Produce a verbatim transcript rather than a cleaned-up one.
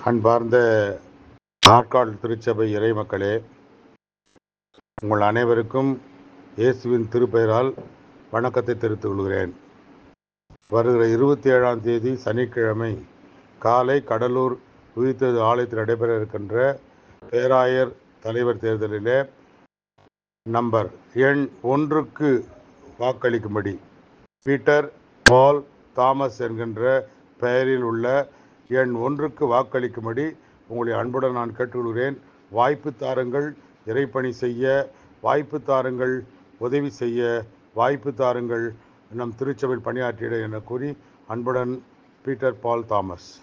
அன்பார்ந்த ஆற்காடு திருச்சபை இறைமக்களே, உங்கள் அனைவருக்கும் இயேசுவின் திருப்பெயரால் வணக்கத்தை தெரிவித்துக் கொள்கிறேன். வருகிற இருபத்தி ஏழாம் தேதி சனிக்கிழமை காலை கடலூர் உயிர்த்தெழு ஆலயத்தில் நடைபெற இருக்கின்ற பேராயர் தலைவர் தேர்தலிலே நம்பர் எண் ஒன்றுக்கு வாக்களிக்கும்படி பீட்டர் பால் தாமஸ் என்கின்ற பெயரில் உள்ள எண் ஒன்றுக்கு வாக்களிக்கும்படி உங்களை அன்புடன் நான் கேட்டுக்கொள்கிறேன். வாய்ப்பு தாருங்கள், இறைப்பணி செய்ய வாய்ப்பு தாருங்கள், உதவி செய்ய வாய்ப்பு தாருங்கள், நம் திருச்சபையில் பணியாற்றிட என கூறி அன்புடன் பீட்டர் பால் தாமஸ்.